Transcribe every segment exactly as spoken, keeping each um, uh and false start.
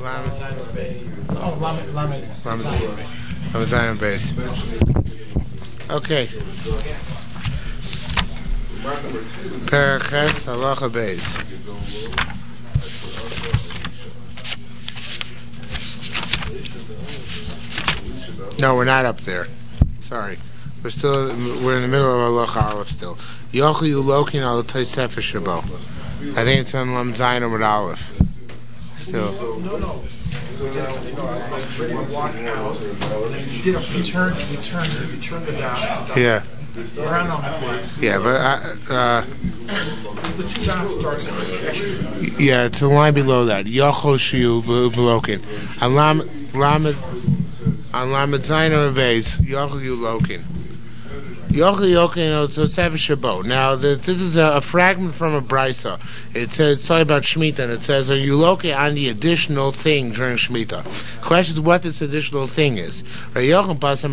Lamed. Oh, Lamed. Lamed. Lamed Zion base. Okay. Paraches halacha base. No, we're not up there. Sorry. We're still, we're in the middle of halacha aleph still. Yochel yulokin al Tosefes Shabo. I think it's on Lam Zayin or Aleph. Still. No, no. You walk out, you did a, you turned, you turned, you turned the dots. Yeah. Around on the base. Yeah, but uh, uh, the two dots starts actually. Yeah, it's a line below that. Yochel shiu belokin. On Lam Lamed on Lamed Zayin or base. Yochel yulokin. Yochel yulokin Tosefes Shabo. Now, the, this is a, a fragment from a brisa. It says it's talking about Shemitah, and it says, "Are you located on the additional thing during Shemitah?" The question is what this additional thing is. He understood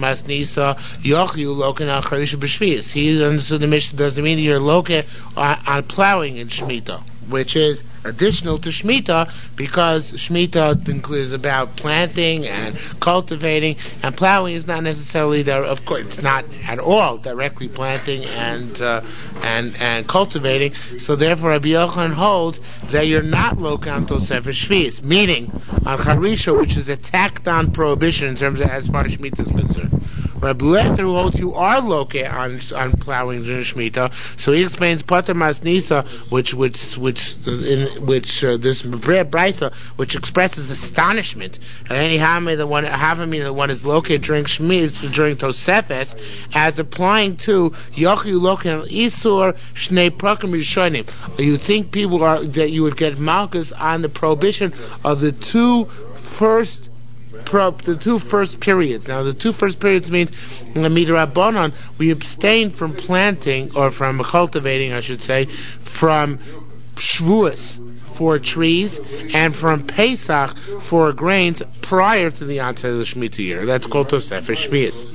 the Mishnah doesn't mean you're located on, on plowing in Shemitah, which is additional to Shemitah, because Shemitah is about planting and cultivating, and plowing is not necessarily there. Of course, it's not at all directly planting and uh, and and cultivating. So therefore, Rabbi Yochanan holds that you're not local on Tosefes Shvius, meaning on Charisha, which is a tacked-on prohibition in terms of as far as Shemitah is concerned. Rabbi Lezer, who holds you are local on on plowing during Shemitah, so he explains Pater Mas Nisa, which which which in which uh, this brisa, which expresses astonishment at any Havamina the one Havamina the one is located during Shemitah during Tosefes, as applying to Yochel Loken Isur Shnei Prakim Rishonim. You think people are that you would get malchus on the prohibition of the two first. Pro, the two first periods. Now, the two first periods means, Midrabanan, we abstain from planting, or from cultivating, I should say, from Shavuos for trees, and from Pesach for grains prior to the onset of the Shemitah year. That's called Tosefes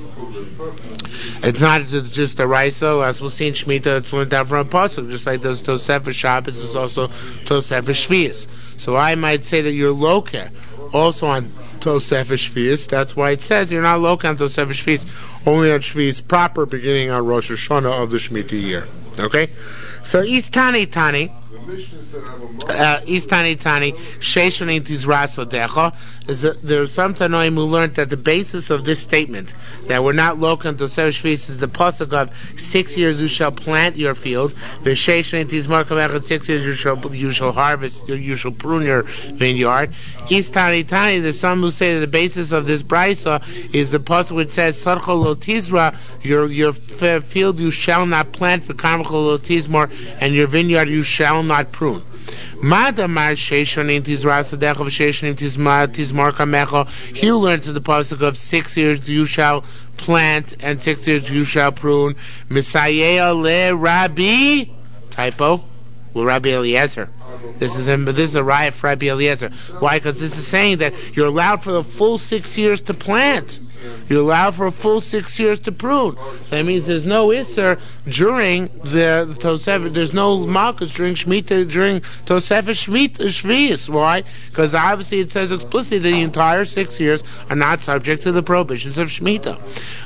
Shvius. It's not just a Raiso, as we'll see in Shemitah, it's learned down from a pasuk, just like there's Tosefes Shabbos, is also Tosefes Shvius. So I might say that you're loka also on Tosefes Shvius. That's why it says you're not loka on Tosefes Shvius, only on Shvius proper, beginning on Rosh Hashanah of the Shemitah year. Okay? So Istani Tani, uh, Istani Tani, Sheishonin Tizraso Decha, is that there's some Tanoim who learned that the basis of this statement, that we're not local until Tosefes Shvius, is the pasuk of six years you shall plant your field, V'Sheishonin Tizmar Kavechet, six years you shall you shall harvest, you shall prune your vineyard. Istani Tani, there's some who say that the basis of this brisa is the pasuk which says Sarcha Lo Tizra, your your field you shall not plant, V'Karmcha Lo Tizmar, and your vineyard you shall not prune. He learns in the pasuk of six years you shall plant and six years you shall prune. Misayeh le Rabbi, typo, well, Rabbi Eliezer. This is a, this is a riot for Rabbi Eliezer. Why? Because this is saying that you're allowed for the full six years to plant. You're allowed for a full six years to prune. That means there's no Isser during the, the Tosefes. There's no Malchus during Shemitah, during Tosefes Shvius. Why? Because obviously it says explicitly that the entire six years are not subject to the prohibitions of Shemitah.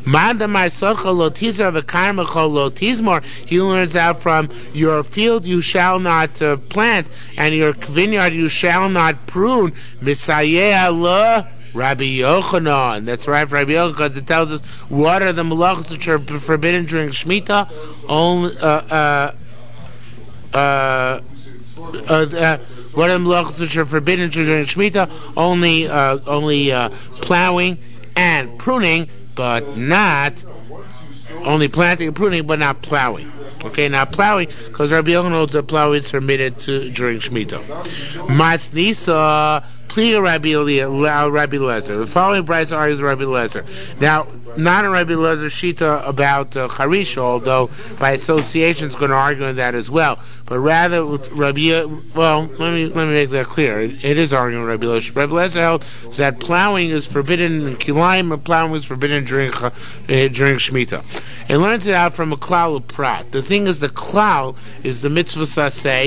He learns out from your field you shall not uh, plant, and your vineyard you shall not prune. Misayeh Allah. Rabbi Yochanan. That's right, Rabbi Yochanan, because it tells us what are the malachos which are forbidden during Shemitah. Only, uh, uh, uh, uh, uh, what are the malachos which are forbidden during Shemitah? Only, uh, only uh, plowing and pruning, but not only planting and pruning, but not plowing. Okay, now plowing, because Rabbi Yochanan holds that plowing is permitted to during Shemitah. Mas Nisa. Rabbi Rabbi Lezer. The following brisa argues Rabbi Lezer. Now, not a Rabbi Lezer shita about uh, Charisha, although by association is going to argue that as well. But rather, with Rabbi, well, let me let me make that clear. It, it is arguing Rabbi Lezer. Rabbi Lezer held that plowing is forbidden in Kilayim, and plowing is forbidden during uh, during Shemitah. And learned it out from a klal prat. The thing is, the klal is the mitzvah saseh.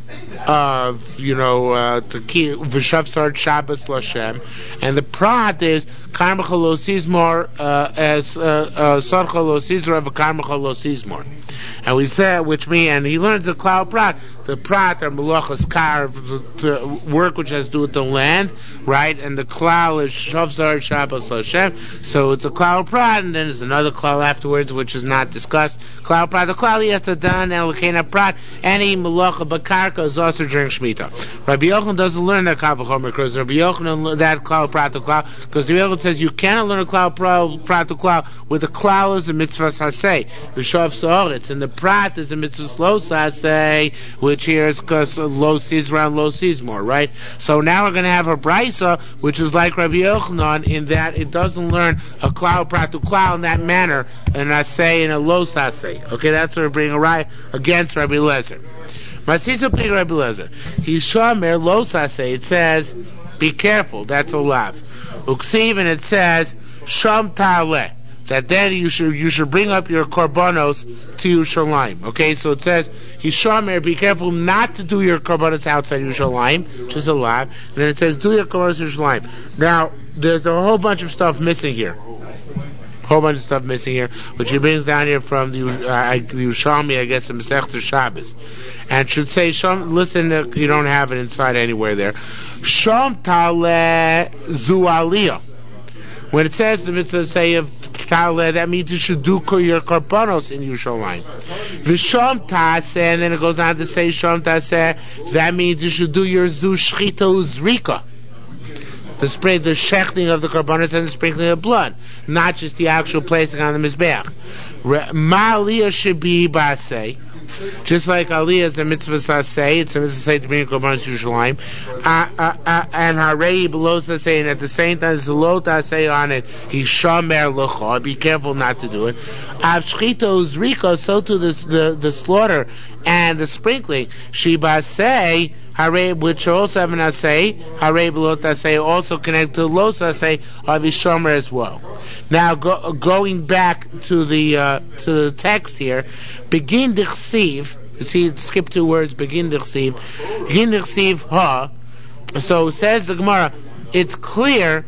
of, you know, uh, to keep v'shavsar Shabbos Lashem, and the prat is karmecha lo sizmor as sarcha lo sizra v'karmecha lo sizmor, and we said, which means, and he learns the klal prat, the prat are malachas kar, the work which has to do with the land, right, and the klal is shavsar Shabbos Lashem, so it's a klal prat, and then there's another klal afterwards which is not discussed. Klal prat, the klal yatadan elokena prat, any malacha bakarka is also during Shemitah. Rabbi Yochanan doesn't learn that kavachomer because Rabbi Yochanan that klal prat to klal, because Rabbi Yochanan says you cannot learn a klal prat to klal with the klal is a mitzvah hasei, the shav sa'aretz, and the prat is a mitzvah lo hasei, which here is because lo sizra and lo sizmor, right? So now we're going to have a brisa which is like Rabbi Yochanan in that it doesn't learn a klal prat to klal in that manner, and I say in a lo hasei. Okay, that's what we're bringing a right against Rabbi Lezer. Masisa Pig Rabbi Lezer. He shomer lo saseh. It says, be careful. That's a lav. Uksiv, and it says sham ta'aleh. That then you should you should bring up your korbanos to Yerushalayim. Okay, so it says he shomer. Be careful not to do your korbanos outside Yerushalayim, which is a lav. And then it says do your korbanos in Yerushalayim. Now there's a whole bunch of stuff missing here. Whole bunch of stuff missing here, which he brings down here from the, uh, the Yerushalmi, I guess, the Masechta Shabbos, and should say, Shom, listen, uh, you don't have it inside anywhere there. Shom Taleh Zu Aliyah. When it says the mitzvah say of Taleh, that means you should do your korbanos in Yerushalayim. V'Shom Taseh, and then it goes on to say Shom Taseh, that means you should do your Zu Shchita Uzrika. The spray, the shechting of the korbanos and the sprinkling of blood, not just the actual placing on the mizbeach. Ma'aliyah should be ba'aseh, just like aliyah is a mitzvah saseh, it's a mitzvah saseh to bring korbanos to Yerushalayim, uh, uh, uh, and harei below saseh, and at the same time there's a lo taseh on it. He shomer l'cha, be careful not to do it. Av shchita uzrika, so to the, the the slaughter and the sprinkling, she ba'aseh. Hare, which also have an asay, hare below asay, also connected to los asay of Ishomer as well. Now, go, going back to the uh, to the text here, begin d'chsiv. You see, skip two words. Begin d'chsiv. Begin d'chsiv ha. So says the Gemara. It's clear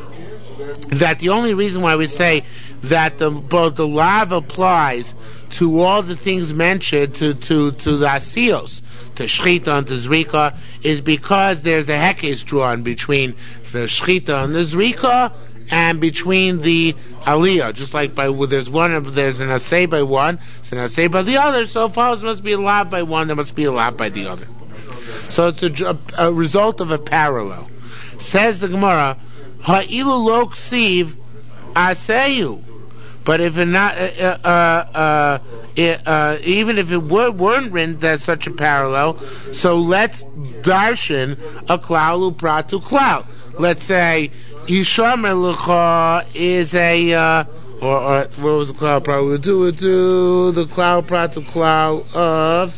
that the only reason why we say that the, both the lav applies to all the things mentioned to to to the asiyos, to shchita and to zrika, is because there's a hekesh drawn between the shchita and the zrika and between the aliyah. Just like by there's one, there's an asay by one, it's an asay by the other. So if there must be a lav by one, there must be a lav by the other. So it's a, a result of a parallel. Says the Gemara, ha'ilu lo ksiv aseyu. But if it not, uh, uh, uh, it, uh, even if it were, weren't written, there's such a parallel. So let's darshan a klal uprat to klal. Let's say Yishamer l'cha is a, uh, or, or what was the klal prat? We'll do it to the klal prat to klal of.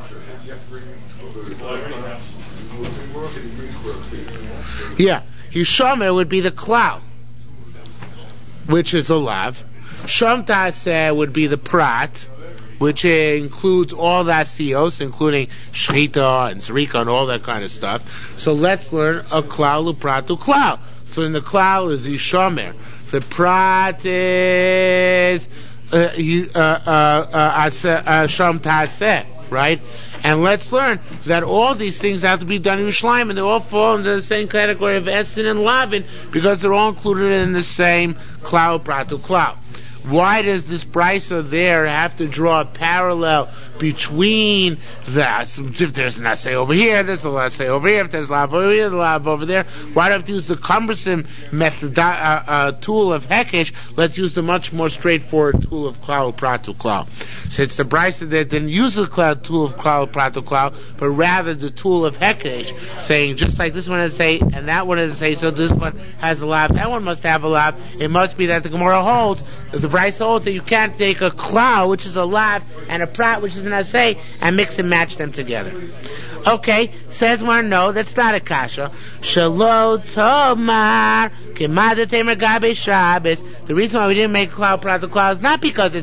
Yeah, Yishamer would be the klal, which is a lav. Shom Taseh would be the prat, which includes all the asiyos, including shchita and zrika and all that kind of stuff. So let's learn a klal uprat to klal. So in the klal is Yishomer. The prat is uh, uh, uh, uh, Shom Taseh, right? And let's learn that all these things have to be done in Yerushalayim, and they all fall into the same category of Esin and Lavin because they're all included in the same klal prat to klal. Why does this brisa there have to draw a parallel between that? If there's an assay over here, there's a assay over here. If there's lav over here, there's a lav over there. Why do I have to use the cumbersome method, uh, uh, tool of hekesh? Let's use the much more straightforward tool of klal prat to klal. Since the brisa that didn't use the klal, tool of klal prat to klal, but rather the tool of hekesh, saying just like this one has a say and that one has a say, so this one has a lav, that one must have a lav. It must be that the Gemara holds that the brisa holds that you can't take a klal, which is a lav, and a prat, which is an asay, and mix and match them together. Okay, says more, no, that's not a kasha. Shalo tomar kemada temer gabe Shabbos. The reason why we didn't make klal prat to klal is not because it's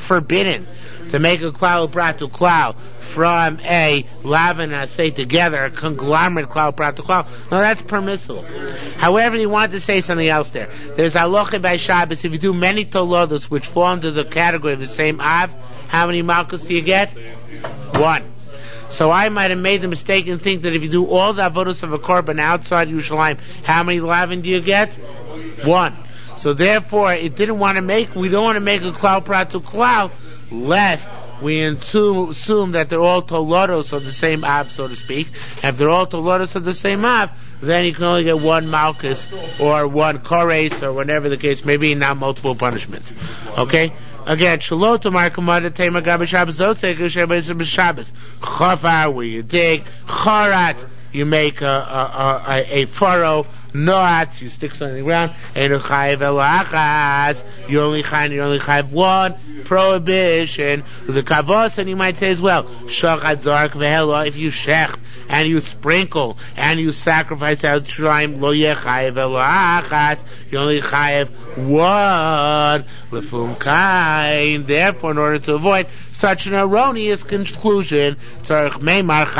forbidden to make a klal prat to klal from a lav and a say together, a conglomerate klal prat to klal. No, that's permissible. However, he wanted to say something else there. There's halacha by Shabbos. If you do many tolodos which fall into the category of the same av, how many malchus do you get? One. So I might have made the mistake and think that if you do all the avodos of a korban outside Yerushalayim, how many lavin do you get? One. So therefore, it didn't want to make, we don't want to make a klal prat to klal, lest we assume, assume that they're all tolodos of the same av, so to speak. And if they're all tolodos of the same av, then you can only get one malchus or one kores or whatever the case may be, not multiple punishments. Okay? Again, shalot tomar kamada tema gabe Shabbos. Don't say Shabbos Shabbos. Chafar, where you dig. Charat, you make a a, a, a furrow. Noat, you stick something in the ground. And chayiv elachas, you only chayiv, you only chayiv one. Prohibition. The kavos, and you might say as well, shachat zark vehelo. If you shecht and you sprinkle and you sacrifice out shrine, lo yeh chayiv elachas, you only chayiv one. Lefum kain. Therefore, in order to avoid such an erroneous conclusion, you have to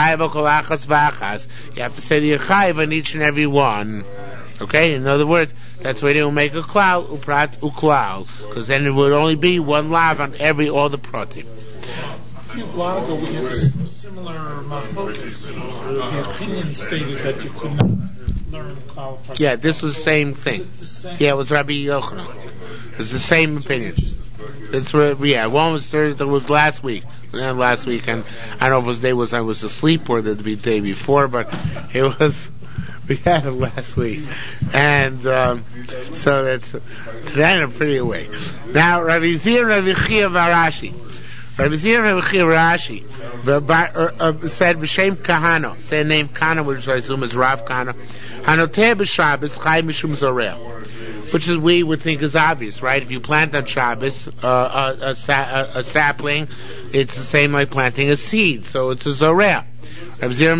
say the chayiv on each and every one. Okay, in other words, that's why they will make a klal, uprat, uklal, because then it would only be one lav on every, all the pratim. A few blog ago, we had a similar focus. The opinion stated that you could not learn klal. Yeah, this was the same thing. The same? Yeah, it was Rabbi Yochanan. It's the same opinion. It's yeah, one was there was last week. And last week, and I don't know if it was day was I was asleep or the day before, but it was. We had it last week, and um, so that's today I'm pretty awake. Now, Rabbi Zir, Rabbi Chia, Varashi, Rabbi Zir, Rabbi Chia, Varashi, said B'Shem Kahana, say the name Kahana, which I assume is Rav Kahana. Hanoteh b'Shabbos Chai Mishum Zoreh, which is we would think is obvious, right? If you plant on Shabbos uh, a, a, sa- a, a sapling, it's the same like planting a seed, so it's a Zoreh. He says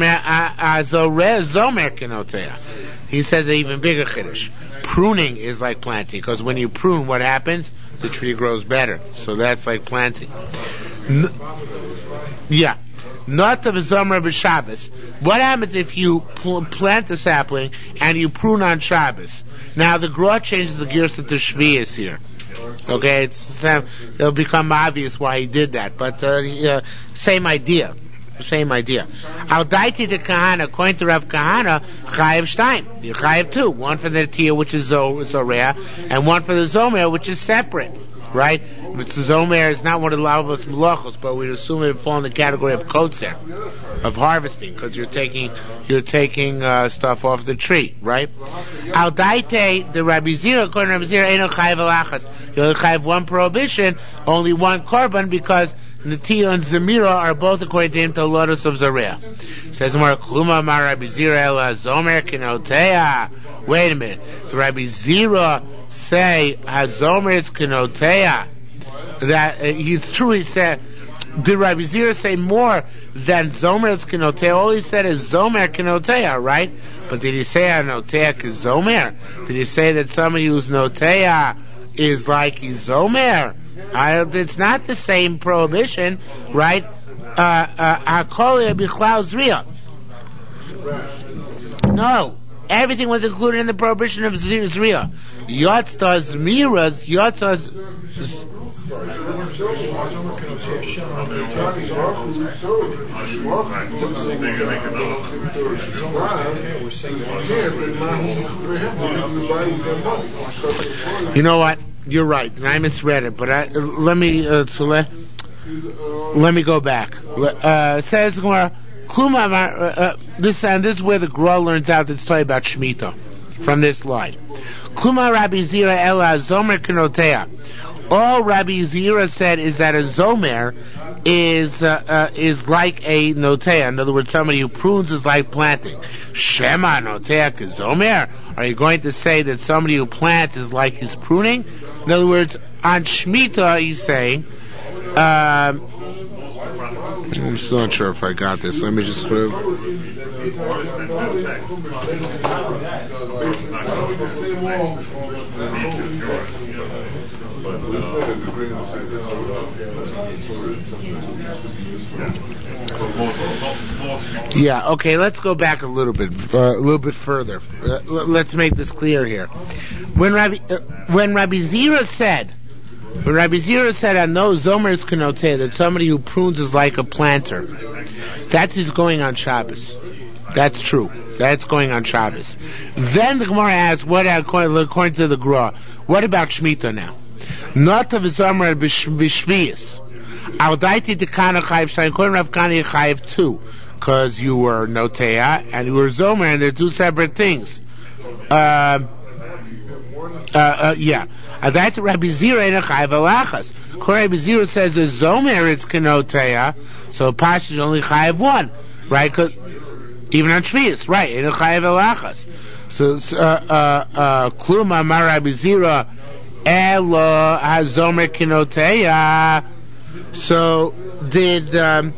an even bigger chiddush. Pruning is like planting, because when you prune, what happens? The tree grows better. So that's like planting. N- yeah. Not the Zomer b'Shabbos. What happens if you pl- plant a sapling and you prune on Shabbos? Now the Gra changes the gears to Shvius here. Okay, it's uh, it'll become obvious why he did that, but uh, uh, same idea. Same idea. Al daiti de kahana, according to Rav Kahana, chayiv shtaim. You chayiv two. One for the tia, which is zorea, and one for the zomer, which is separate. Right? The zomer is not one of the lavos melachos, but we assume it would fall in the category of kotzer, of harvesting, because you're taking you're taking uh, stuff off the tree. Right? Al daite the Rabbi Zira, according to Rabbi Zira, ain't no chayiv alachas. You only chayiv one prohibition, only one korban, because Natiya and Zemira are both according to him to Lotus of Zareah. Says more Kluma Mar Rabbi Zira Ela Zomer Kenotea. Wait a minute. So Rabbi Zira say Hazomer is Kenotea. That uh, it's true. He said. Did Rabbi Zira say more than Zomer is Kenotea? All he said is Zomer Kenotea, right? But did he say Anotea Zomer? Did he say that somebody who's Notea is like he's Zomer? I, it's not the same prohibition, right? Hakolia bichlal zriya. No, everything was included in the prohibition of zriya. Yotzta zmira, yotzta. You know what? You're right, and I misread it. But I, let me uh, so let, let me go back. Uh, says Gemara, uh, this and this is where the Gra learns out this story about Shemitah from this line. Kluma Rabbi Zira Ela Zomer Kenotea. All Rabbi Zira said is that a zomer is uh, uh, is like a notea. In other words, somebody who prunes is like planting. Shema notea kezomer. Are you going to say that somebody who plants is like he's pruning? In other words, on Shemitah, he's saying. Uh, I'm still not sure if I got this. Let me just. Uh, Yeah. Okay. Let's go back a little bit, uh, a little bit further. Uh, l- let's make this clear here. When Rabbi, uh, when Rabbi Zira said, when Rabbi Zira said, "I know Zomer is kenote," that somebody who prunes is like a planter. That's his going on Shabbos. That's true. That's going on Shabbos. Then the Gemara asks, what according, according to the Gra, what about Shemitah now? Not of Zomer b'Shvius. Al daiti dekana chayiv shtayim. According to Rav Kana, you chayiv two, because you were notea and you were Zomer, and they're two separate things. Uh, uh, uh, yeah. That's Rabbi Zira in a chayiv alachas. Rabbi Zira says the Zomer it's kenotea, so Pash is only chayiv one, right? Cause even on Shvius, right? In a chayiv alachas. So uh uh uh kluma amar Rabbi Zira elo hazomer kenotea. So did um,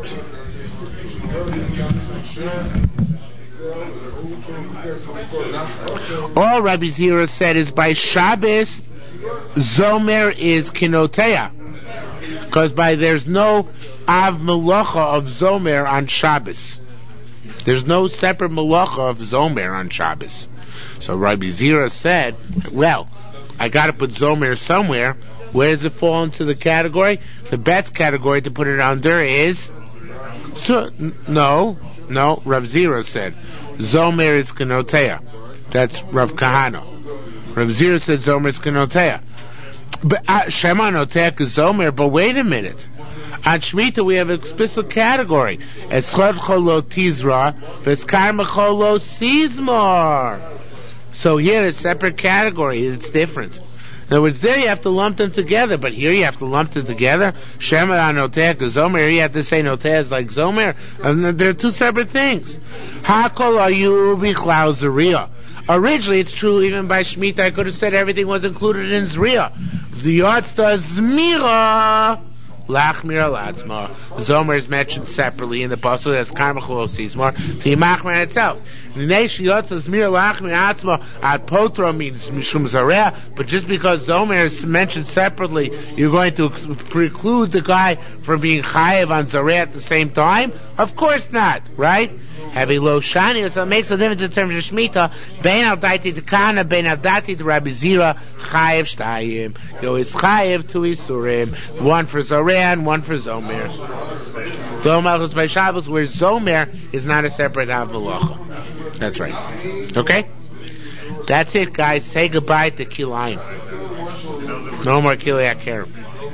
all Rabbi Zira said is by Shabbos Zomer is kenotea, because by there's no av melacha of Zomer on Shabbos. There's no separate melacha of Zomer on Shabbos. So Rabbi Zira said, well, I got to put Zomer somewhere. Where does it fall into the category? The best category to put it under is so, no, no. Rav Zira said Zomer is kenotea. That's Rav Kahana. Rav Zira said Zomer is kenotea. But uh, Shema notea Zomer. But wait a minute. On Shemitah we have an explicit category. Eschad cholo tizra, v'eskar mecholo sizmor. So here a separate category. It's different. In other words, there you have to lump them together, but here you have to lump them together. Shema notea Zomer. Here you have to say notea is like Zomer, and they're two separate things. Hakol ayu bichlal zeriah. Originally, it's true, even by Shemitah, I could have said everything was included in Zriya. The Yotzta Zmira, Lachmir Alatzma. Zomer is mentioned separately in the Pasuk as Karmachol Sizmar, to Yimachmer itself. Nesh Yotzta Zmira Lachmir Atzma, Ad Potra means Mishum Zareh, but just because Zomer is mentioned separately, you're going to ex- preclude the guy from being Chayev on Zareh at the same time? Of course not, right? Heavy low shani, so it makes a difference in terms of Shemitah. Bein al daiti dekana, bein al dati to Rabbi Zira, chayev shtayim. You know, it's chayev to isurim. One for Zoran, one for Zomer. Zomer by Shabbos, where Zomer is not a separate av malacha. That's right. Okay? That's it, guys. Say goodbye to Kilayim. No more Kilei Akerim.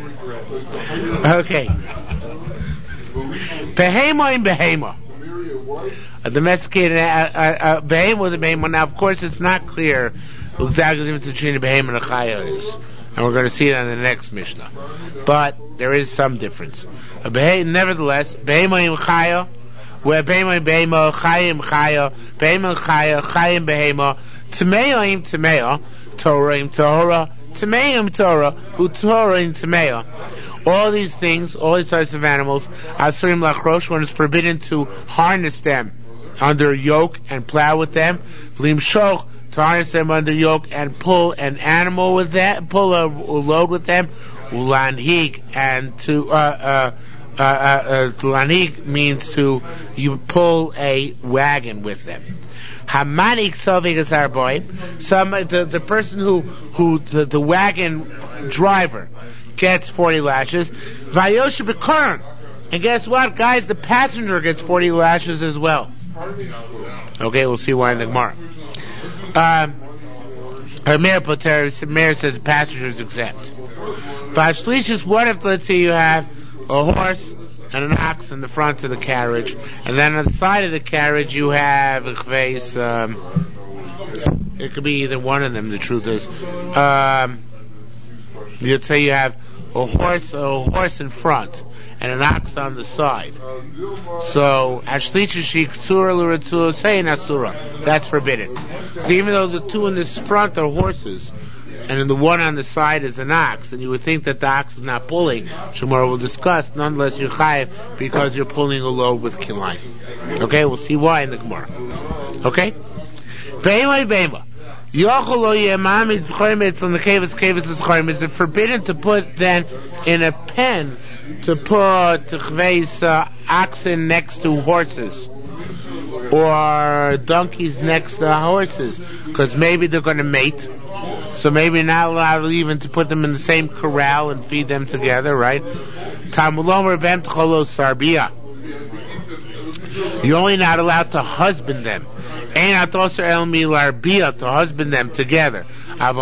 Okay. Behema in Behema. A domesticated uh, behemoth with a behemoth. Now, of course, it's not clear exactly the difference between a behemoth and a chaya is, and we're going to see it on the next Mishnah. But there is some difference. A behemoth, nevertheless, behemoth and chaya, where behemoth and behemoth, chaya and chaya, behemoth and chaya, chaya and behemoth, tmeya and tmeya, Torah and Torah, tmeya and Torah, who Torah and tmeya. All these things, all these types of animals, asurim lachrosh, one is forbidden to harness them under a yoke and plow with them. Limshoch, to harness them under yoke and pull an animal with that, pull a, a load with them. Ulanhig, and to uh, uh, uh, uh, uh, lanhig means to you pull a wagon with them. Hamanik Sovig is our boy. Some the, the person who who the, the wagon driver gets forty lashes. Vayosh B'Kurn. And guess what, guys? The passenger gets forty lashes as well. Okay, we'll see why in the Gemara. Um, Meir Poter, Meir says passenger is exempt. But Shlishis, what if, let's say, you have a horse and an ox in the front of the carriage, and then on the side of the carriage you have a chveis, um, it could be either one of them, the truth is. Um, you'd say you have a horse, a horse in front, and an ox on the side. So, that's forbidden. So even though the two in this front are horses, and then the one on the side is an ox, and you would think that the ox is not pulling, Shemar will discuss, nonetheless you're chayiv because you're pulling a load with kilayim. Okay, we'll see why in the Gemara. Okay? Be'ema be'ema. Is it forbidden to put then in a pen to put uh, oxen next to horses or donkeys next to horses? Because maybe they're going to mate. So maybe you're not allowed even to put them in the same corral and feed them together, right? You're only not allowed to husband them. To husband them together. But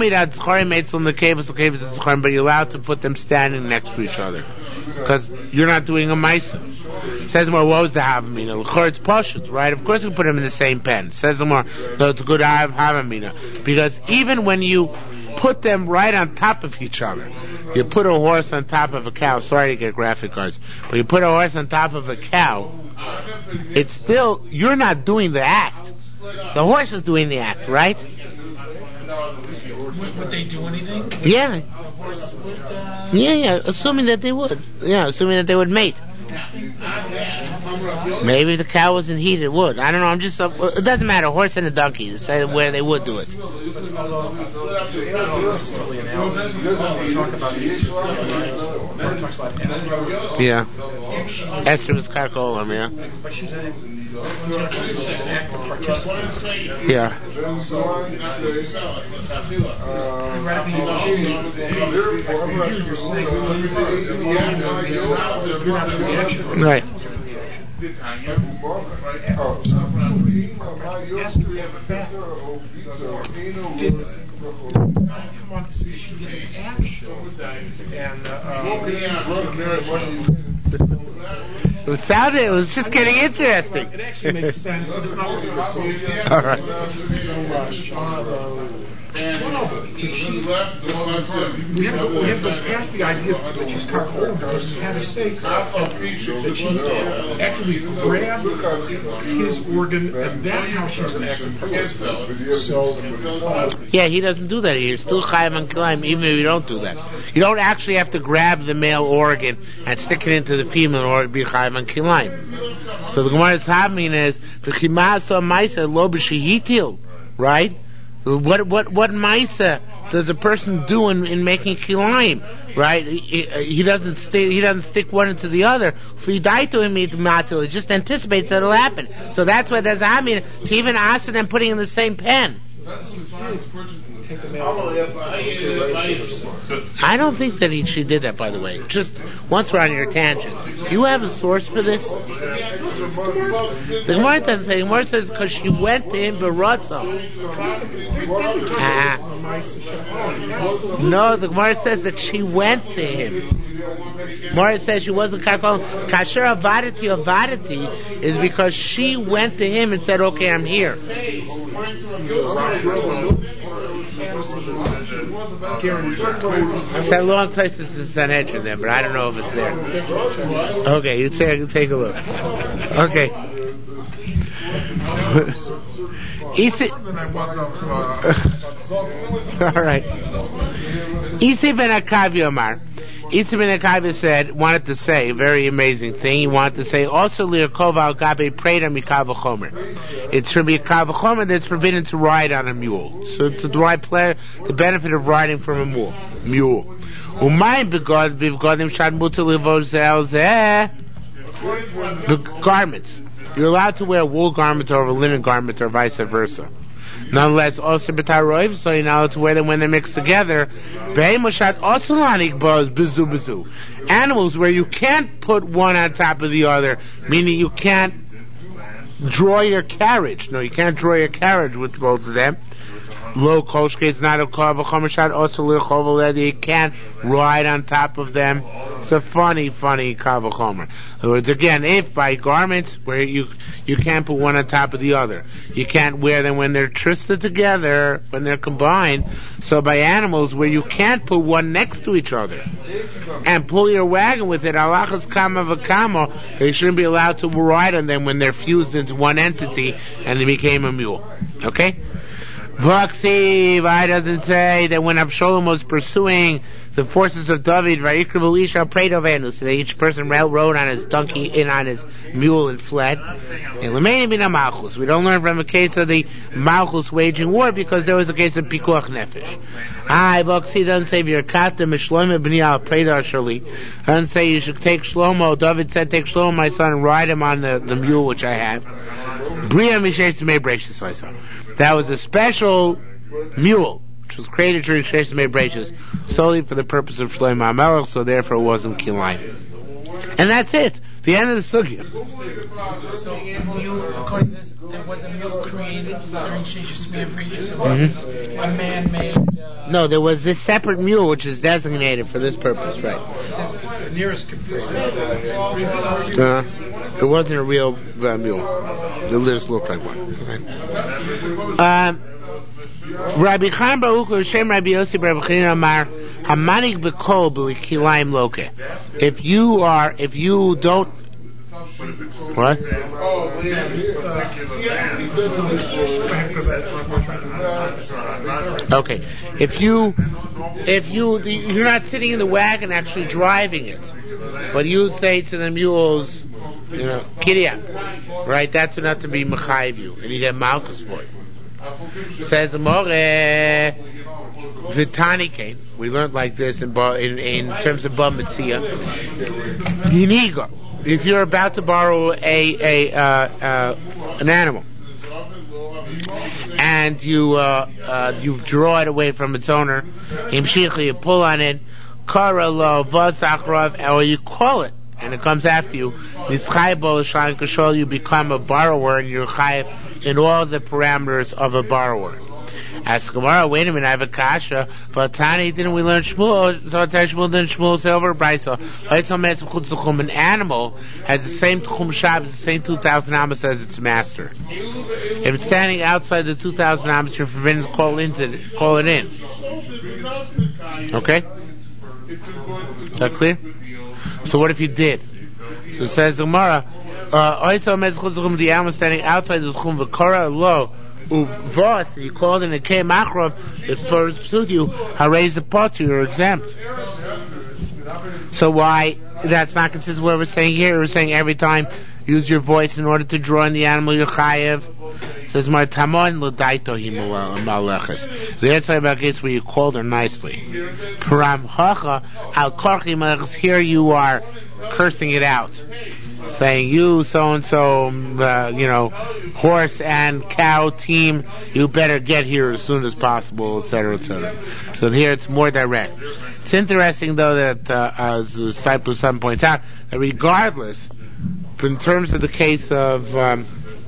you're allowed to put them standing next to each other. Because you're not doing a maisa. Says more, what was the havamina? It's pashut, right? Of course you put them in the same pen. Says more, no, it's a good havamina. Because even when you put them right on top of each other, you put a horse on top of a cow, sorry to get graphic cards, but you put a horse on top of a cow, it's still, you're not doing the act. The horse is doing the act, right? Would, would they do anything? Yeah. The horse would, uh... Yeah, yeah, assuming that they would. Yeah, assuming that they would mate. Maybe the cow was in heat, it would. I don't know, I'm just... Uh, it doesn't matter, a horse and a donkey, say where they would do it. Yeah. Esther was Karkolam, yeah. But she's an active participant. Yeah. Right. She did an action, and uh, it was sounding, it was just getting interesting. It actually makes sense. All right. And she left. We have, we have to pass the idea that she's Karkolam because we had to say that she actually grabbed his organ, and that's how she was an active participant. So, uh, yeah, he doesn't do that. You're still Chayim and Kilayim, even if you don't do that. You don't actually have to grab the male organ and stick it into the female or be Chayim and Kilayim. So the Gemara's happening is v'chimasa ma'isa lo b'shehitil, right? What what what ma'isa does a person do in, in making kilayim? Right? He, he doesn't stay, he doesn't stick one into the other. Fridaito him it just anticipates that it'll happen. So that's why there's I mean to even ask them putting in the same pen. I don't think that he, she did that, by the way. Just once we're on your tangent, do you have a source for this? The Gemara doesn't say. The Gemara says because she went to him beratza. Ah. No, the Gemara says that she went to him. Gemara says she wasn't Karkolam. Kasher avadati avadati is because she went to him and said, "Okay, I'm here." It's a long place to Sanhedrin there, but I don't know if it's there. Okay, you take take a look. Okay. Isi. All right. Isi ben Akavi Omar. Isi ben Akavi said, wanted to say, a very amazing thing. He wanted to say, also li'akova al gabe preda mikav v'chomer. It should be a kav v'chomer that's forbidden to ride on a mule. So to ride, play, the benefit of riding from a mule. Mule. Umayim begod b'vgodim shad mutar livozeh zeh. The garments. You're allowed to wear a wool garment over a linen garment or vice versa. Nonetheless, also b'taroiv, so you're not allowed to wear them when they're mixed together. Be'emoshat also lanik buz bizu bizu. Animals where you can't put one on top of the other, meaning you can't draw your carriage. No, you can't draw your carriage with both of them. Low koshke, it's not a kav v'chomer also little chovel that you can't ride on top of them. It's a funny, funny kav v'chomer. In other words, again, if by garments where you you can't put one on top of the other, you can't wear them when they're twisted together, when they're combined. So by animals where you can't put one next to each other and pull your wagon with it, alachas kama v'kama, they shouldn't be allowed to ride on them when they're fused into one entity and they became a mule. Okay? Vaksiv, I doesn't say that when Absalom was pursuing the forces of David, Vayikrivu Isha Predovenu, so that each person rode on his donkey, in on his mule and fled. And Lemeni Bina Malchus. We don't learn from a case of the Malchus waging war because there was a case of Pikuach Nefesh. I Vaksiv doesn't say Virkata Mishlomo B'ni Al Predar Shali. Doesn't say you should take Shlomo. David said, take Shlomo, my son, and ride him on the, the mule which I have. Bria Mishesh to Mebrachis, I saw. That was a special mule, which was created during Shesh to Mebrachis, solely for the purpose of Shlomo HaMelech, so therefore it wasn't Kilayim. And that's it. The end of the sugya. So, mule, according to this, there was a mule created during Shesh to Mebrachis. It wasn't mm-hmm. a man-made... Uh, no, there was this separate mule which is designated for this purpose, right? The nearest comparison. Uh, it wasn't a real uh, mule. It just looked like one. Okay. Um, Rabbi Chaim Baruch Shem Rabbi Yossi Rabbi Chanina Amar Hamanik B'Kol B'Kilayim Loke. If you are, if you don't, what? Okay. If you, if you, you're not sitting in the wagon actually driving it, but you say to the mules, you know, Kiryat, right? That's enough to be Mechayiv you, and you get Malchus for it. Says the More Vitanike. We learned like this in in, in terms of Ba Metzia. Yiniga. If you're about to borrow a a uh, uh, an animal, and you uh, uh, you draw it away from its owner, you pull on it, or you call it, and it comes after you. You become a borrower, and you're chayav in all the parameters of a borrower. Ask Gemara, wait a minute, I have a kasha. But Tani, didn't we learn Shmuel? Shmuel didn't Shmuel say over Brisa. An animal has the same Tchum Shabbos, the same two thousand amos as its master. If it's standing outside the two thousand amos, you're forbidden to call into call it in. Okay? Is that clear? So what if you did? So it says Gemara, uh, the animal standing outside the Tchum V'Kara Lo. Uvos, you called in a K Machrov, the first suit you, raise the pot, you're exempt. So why, that's not consistent with what we're saying here. We're saying every time, use your voice in order to draw in the animal, you're chayev. It says, Mar Tamon L'daito Himaleches. They're talking about case where you called her nicely. Param Hacha, Al Korchi Maleches, here you are cursing it out. Saying, you so-and-so, uh, you know, horse and cow team, you better get here as soon as possible, et cetera, et cetera. So here it's more direct. It's interesting, though, that, uh, as Stipe Sun points out, that regardless, in terms of the case of, um,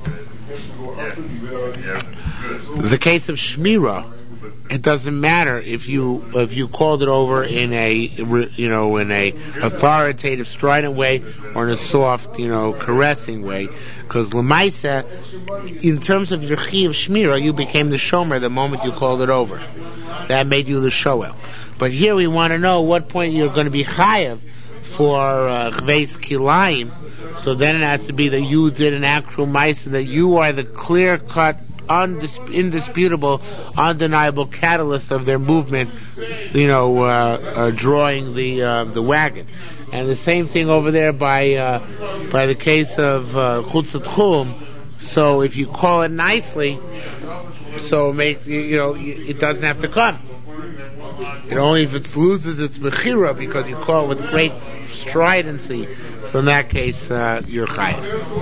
the case of Shmira, it doesn't matter if you if you called it over in a you know in a authoritative, strident way or in a soft, you know, caressing way, because Lemaisa, in terms of your chi of Shmira, you became the shomer the moment you called it over. That made you the shoel. But here we want to know what point you're going to be chayav for chveis uh, kilayim. So then it has to be that you did an actual maisa, that you are the clear cut, Undis- indisputable, undeniable catalyst of their movement, you know, uh, uh, drawing the uh, the wagon. And the same thing over there by uh, by the case of Chutz Tchum. So if you call it nicely, so make you know it doesn't have to come. It only if it loses its mechira because you call it with great stridency. So in that case, uh, you're chayav.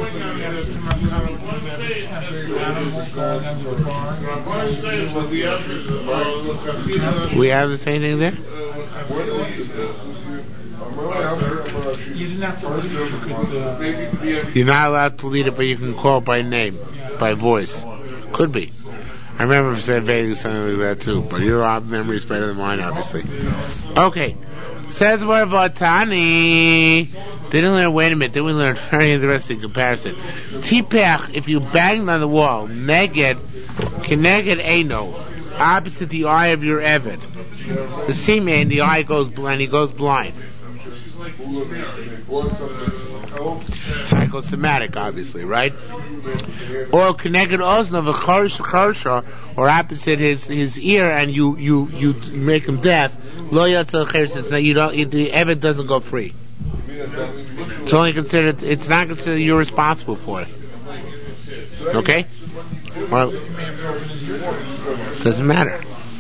We have the same thing there? You didn't have to lead it. You could, uh... You're not allowed to lead it, but you can call by name, by voice. Could be. I remember said vaguely something like that too, but your memory is better than mine, obviously. Okay. Says Vatani. Didn't learn, wait a minute, didn't we learn a very interesting comparison? Tipech, if you banged on the wall, neged, keneged eino, opposite the eye of your Eved. The seaman, the eye goes blind, he goes blind. Psychosomatic, obviously, right? Or connected ozna of a charsha, or opposite his his ear, and you you you make him deaf. Lo yatzal cheres. Now you don't. The evet doesn't go free. It's only considered. It's not considered you're responsible for it. Okay? Well, doesn't matter.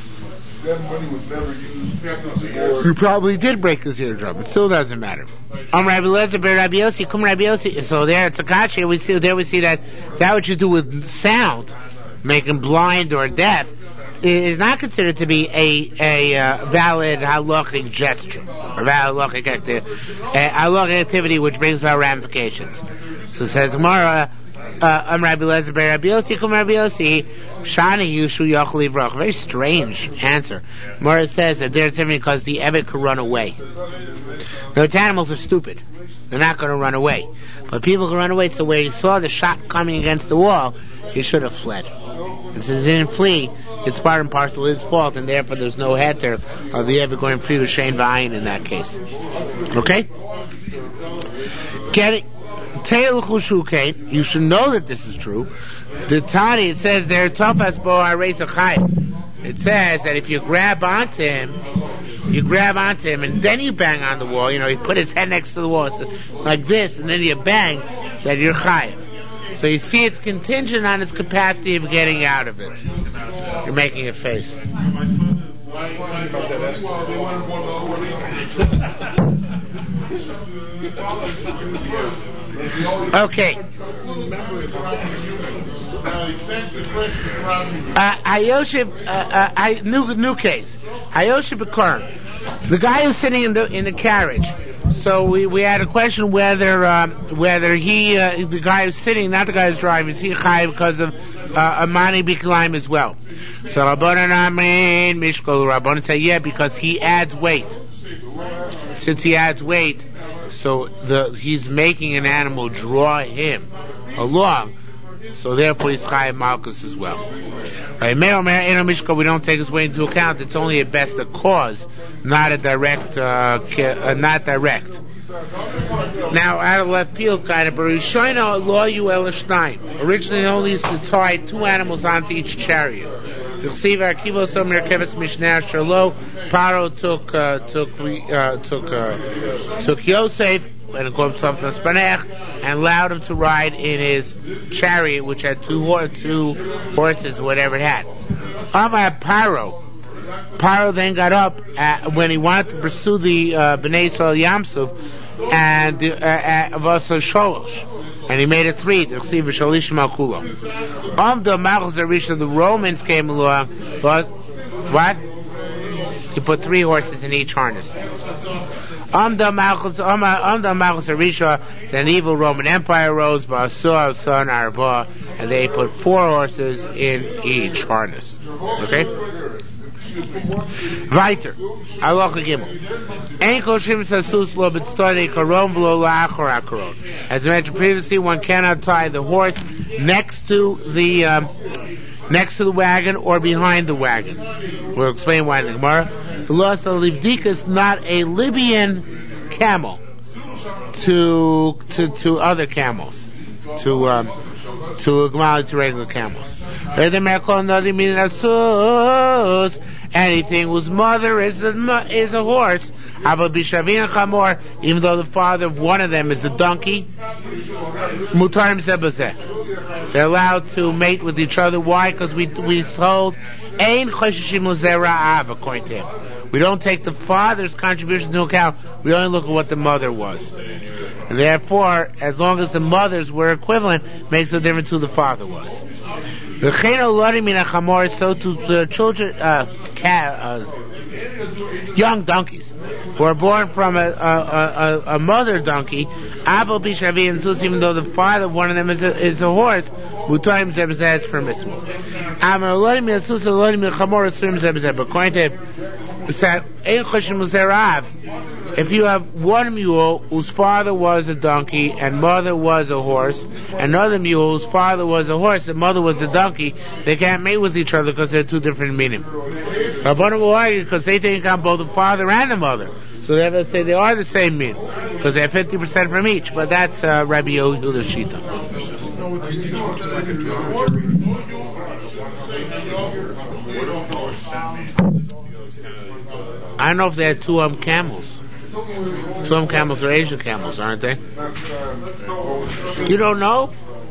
He probably did break his eardrum. It still doesn't matter. Um, Rabbi Lezer ber Rabbi Yossi, come Rabbi Yossi. So there, it's a kasha. We see there. We see that. Is that what you do with sound, make him blind or deaf? It is not considered to be a a uh, valid halachic gesture or valid halachic activity, uh, halachic activity which brings about ramifications. So says Gemara. Um, Rabbi Lezer ber Rabbi Yossi, come Rabbi Yossi. Shani Yushu Yachol Livrach. Very strange answer. Mara says that they're different because the evet could run away. Now, its animals are stupid. They're not going to run away. But people can run away, so where he saw the shot coming against the wall, he should have fled. And since he didn't flee, it's part and parcel of his fault, and therefore there's no heter of the evet going free to Shein V'ayin in that case. Okay? Get it? You should know that this is true. The Tani, it says there, Tofas bo ha'reitz ha'chayim. It says that if you grab onto him, you grab onto him and then you bang on the wall, you know, you put his head next to the wall so, like this, and then you bang, that you're chayiv. So you see it's contingent on his capacity of getting out of it. You're making a face. Okay. Uh, Hayoshib, uh, uh, I, new, new case. Hayoshib B'Karm. The guy who's sitting in the, in the carriage. So we, we had a question whether, um, whether he, uh, the guy who's sitting, not the guy who's driving, is he chayiv because of, uh, Amani B'Kilayim as well. So Rabbanan Amin, Mishkol Rabbanan say, yeah, because he adds weight. Since he adds weight, so the, he's making an animal draw him along, so therefore he's chayiv malchus as well. Right? We don't take his weight into account. It's only at best a cause, not a direct, uh, uh, not direct. Now, out of left field, kind of, originally they only used to tie two animals onto each chariot. Paro took uh, took uh, took uh, took Yosef and and allowed him to ride in his chariot, which had two hor- two horses, whatever it had. Amar Paro. Paro then got up uh, when he wanted to pursue the uh, Bnei Yisrael Yamsuf and Vasa Sholosh. And he made it three. The Romans came along, but what? He put three horses in each harness. Amda Malchus Arisha, an evil Roman Empire rose, Basur, son Arba, and they put four horses in each harness. Okay? Weiter. Halacha Gimel. Ein kol shimis hasus lo b'tztoni karon v'lo la'achor hakaron. As I mentioned previously, one cannot tie the horse next to the um, next to the wagon or behind the wagon. We'll explain why in the Gemara. The law says Libdika is not a Libyan camel to to to other camels, to um, to Gemara to regular camels. Anything whose mother is a, is a horse, even though the father of one of them is a donkey, they're allowed to mate with each other. Why? Because we we told according to him. We don't take the father's contribution into account. We only look at what the mother was. And therefore, as long as the mothers were equivalent, makes no difference who the father was. So to the children, uh, cat, uh, young donkeys who are born from a, a, a, a mother donkey, even though the father of one of them is a, is a horse, that's permissible. if you have one mule whose father was a donkey and mother was a horse, and another mule whose father was a horse and mother was a donkey, they can't mate with each other because they're two different meaning. Rabbanim will argue because they think I'm both the father and the mother. So they have to say they are the same mean because they have fifty percent from each. But that's uh, Rabbi Yehuda's shita. I don't know if they had two um camels. Two um camels are Asian camels, aren't they? You don't know?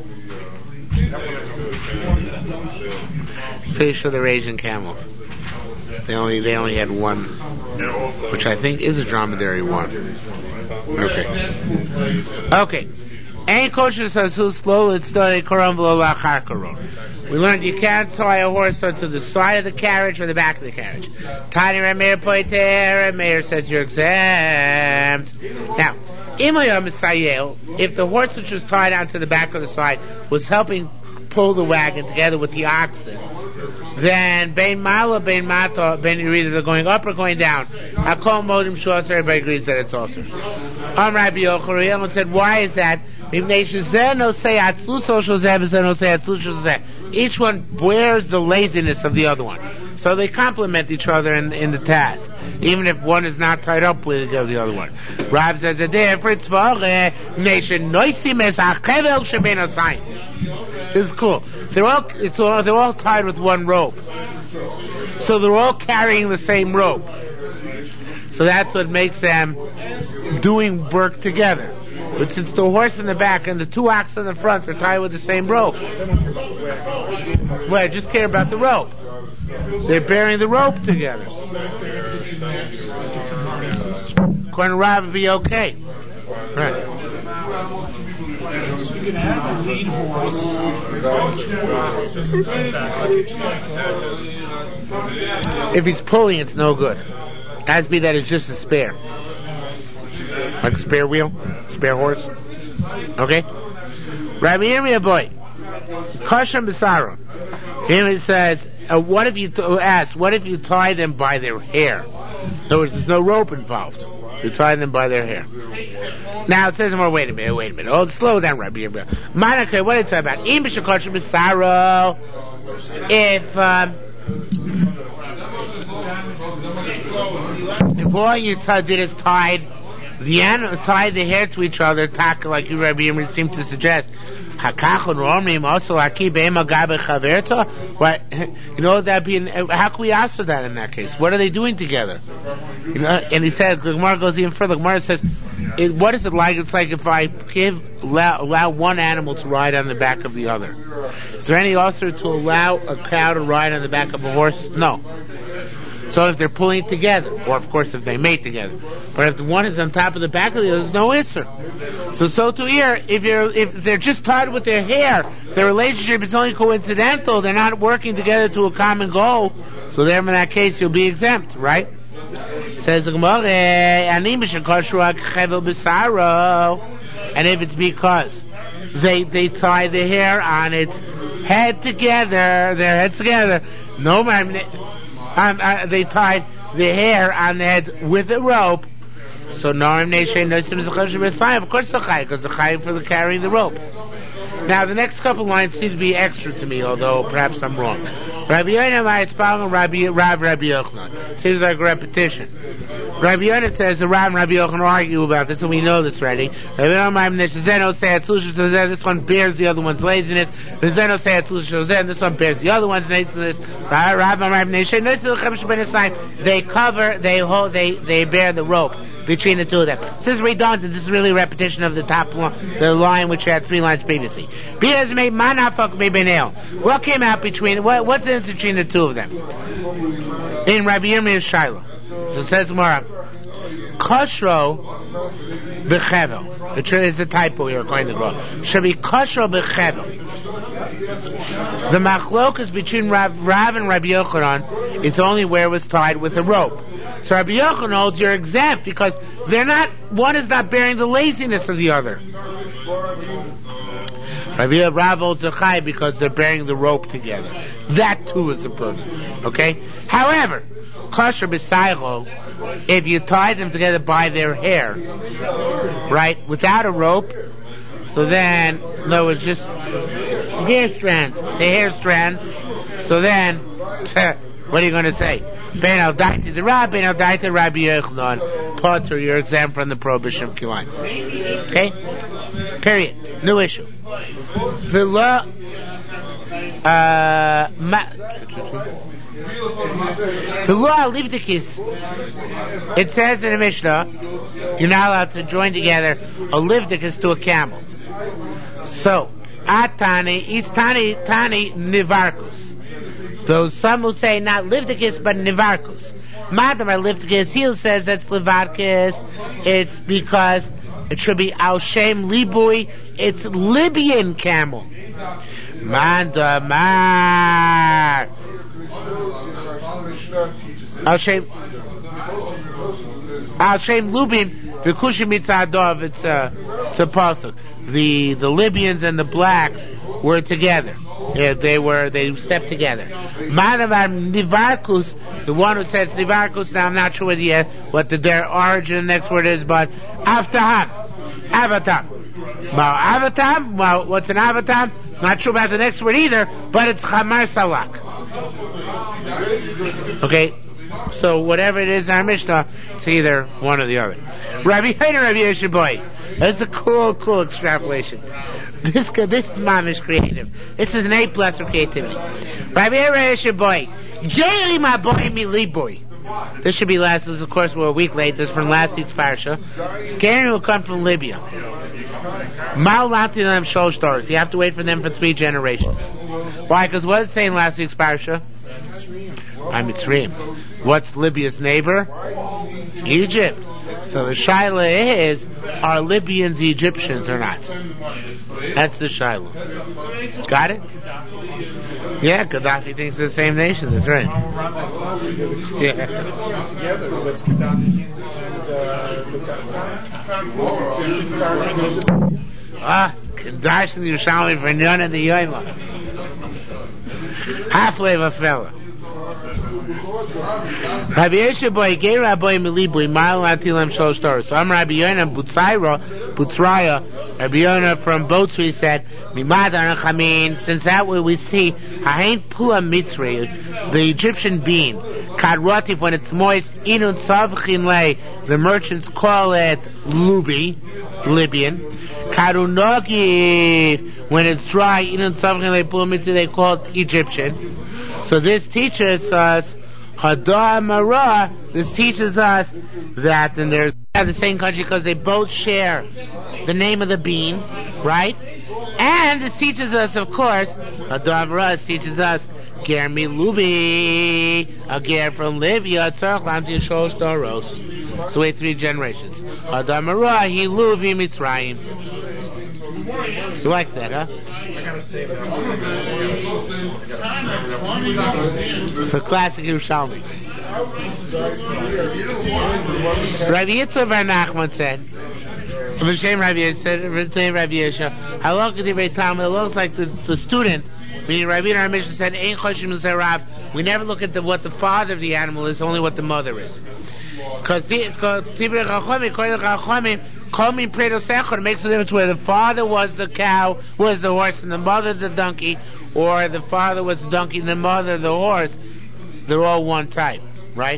Pretty sure they're Asian camels. They only they only had one, which I think is a dromedary one. Okay. Okay. Ain't kosher sasus slow. It's the koram v'lo lachar koram. We learned you can't tie a horse onto the side of the carriage or the back of the carriage. Tani Rameir poiter. Rameir says you're exempt. Now, if the horse which was tied onto the back or the side was helping pull the wagon together with the oxen, then bein mala, bein mata, bein either they're going up or going down. Hakol modim shuas. Everybody agrees that it's also. Am Rabbi Yochanan said, why is that? Each one bears the laziness of the other one, so they complement each other in, in the task, even if one is not tied up with the other one. Rav says the difference. This is cool. They're all it's all they're all tied with one rope, so they're all carrying the same rope. So that's what makes them doing work together. But since the horse in the back and the two oxen in the front are tied with the same rope, well, I just care about the rope. They're bearing the rope together. According to Rav, it'd be okay. Right. So you can have a lead horse. If he's pulling, it's no good. As be that it's just a spare. Like a spare wheel, spare horse. Okay? Rabbi Yirmiyah boy, Kasham B'Sara. He says, uh, what if you t- ask, what if you tie them by their hair? In other words, there's no rope involved. You tie them by their hair. Now it says more. Wait a minute. Wait a minute. Oh, slow down, Rabbi Yirmiyah. Manake, what are you talking about? Im b'shekasham b'saro. If um, if all you t- did is tied the an- tied the hair to each other, tak like you, Rabbi Yirmiyah, seem to suggest. Hakachon romrim also akib ema gabe chaverta. What you know that be? How can we answer that in that case? What are they doing together? You know, and he said, the Gemara goes even further. The Gemara says, it, "What is it like? It's like if I give allow, allow one animal to ride on the back of the other. Is there any also to allow a cow to ride on the back of a horse? No. So if they're pulling it together, or of course if they mate together, but if the one is on top of the back of the other, there's no answer. So so to here, if you're if they're just tied with their hair, their relationship is only coincidental. They're not working together to a common goal. So there, in that case, you'll be exempt, right? Says the Gemara, and if it's because they they tie the hair on its head together, their heads together, no man. Um, uh, they tied the hair on the head with a rope. So Narim Nation Nosim is a Chayim. Of course, the Chayim, because the Chayim for the carrying the rope. Now, the next couple lines seem to be extra to me, although perhaps I'm wrong. Rabbi Yochanan, Rabbi Rabbi Rabbi Yochanan. Seems like a repetition. Rabbi Yochanan says the Rav and Rabbi Yochanan argue about this, and we know this already. This one bears the other one's laziness. This one bears the other one's laziness. They cover, they hold, they they bear the rope between the two of them. This is redundant. This is really a repetition of the top line, the line which had three lines previously. What came out between? What, what's the difference between the two of them? In Rabbi Yirmiyah's Shiloh. So it says Gemara, Koshro b'chevel. It's a typo here according to the Gemara. Should be Koshro b'chevel. The machlokas between Rav, Rav and Rabbi Yochanan, it's only where it was tied with a rope. So Rabbi Yochanan holds you're exempt because they're not. One is not bearing the laziness of the other. Rabbi Rav holds a chai because they're bearing the rope together. That too is a problem. Okay? However, kosher b'saycho, if you tie them together by their hair, right, without a rope, so then, no, it's just hair strands, the hair strands, so then, what are you going to say? Ben al daiti the Rab, Ben al daiti Rabbi Yochanan, Potter, you're exempt from the prohibition of kilayim. Okay? Period. No issue. The law, uh, ma, the law of Leviticus, it says in the Mishnah, you're not allowed to join together a Leviticus to a camel. So, Atani, is Tani, Tani, Nivarkus. Those some who say not Leviticus but Nivarkus. Madamar Leviticus, he says that's Levarkus, it's because it should be Al Shem Libui, it's Libyan camel. Mandamar. Al Shem Al Shem Lubim, the Kushim Mitzadov, it's a, it's a pasuk. The, the Libyans and the blacks were together. Yeah, they were, they stepped together. Manavar Nivarkus, the one who says Nivarkus, now I'm not sure what, the, what the, their origin, the next word is, but Avtaham, Avatam. Well, Avatam, well, what's an Avatam? Not sure about the next word either, but it's Chamar Salak. Okay, so whatever it is in our Mishnah, it's either one or the other. Rabbi Hainer, Rabbi Yeshiboy. That's a cool, cool extrapolation. This this is mamish creative. This is an A plus for creativity. Rabbi Hainer, Yeshiboy. Jerry, my boy, me lee boy. This should be last. This, of course, we're a week late. This is from last week's parsha. Gary will come from Libya. Ma'olanti them shol stars. You have to wait for them for three generations. Why? Because what does it say in last week's parsha? I'm Mitzrayim. What's Libya's neighbor? Egypt. So the shaila is, are Libyans Egyptians or not? That's the shaila. Got it? Yeah, Gaddafi thinks it's the same nation. That's right. Yeah. Ah, Kadash and Yerushalmi for none of the Yoima. Halfway of a fella. Rabbi Yeshiboy, Gay Rabbi Melibui, Mile Atilam Shol Stars. So I'm Rabbi Yonah Butzayra, Butzraya, Rabbi Yonah from Botzri said, Mimada Chamin, since that way we see, Hain Pula Mitzri, the Egyptian bean, Kadrotif, when it's moist, Inun Savchin Lay, the merchants call it Lubi, Libyan. Karunogi, when it's dry, Inun Savchin Lay Pula Mitzri, they call it Egyptian. So this teaches us, Hadar Marah, this teaches us that, and they're the same country because they both share the name of the bean, right? And it teaches us, of course, Hadar Marah teaches us, Ger Milubi, a ger from Libya, Tzarch Lanti Shosh Doros. So wait three generations. Hadar Marah, he Luvi Mitzrayim. You like that, huh? I gotta say that. It's a classic Yerushalmi. Rabbi Yitzhak Bar Nachman said, V'shem Rabbi Yitzhak said, V'shem Rabbi Yisha, how long could he be Talmud? It looks like the, the student, meaning Rabbi in our mission said, Ein Choshim Zerav. We never look at the, what the father of the animal is, only what the mother is. Because Tibir Chachomim, according to Chachomim, Komim Predo Sechor makes a difference where the father was the cow, was the horse, and the mother the donkey, or the father was the donkey and the mother the horse. They're all one type, right?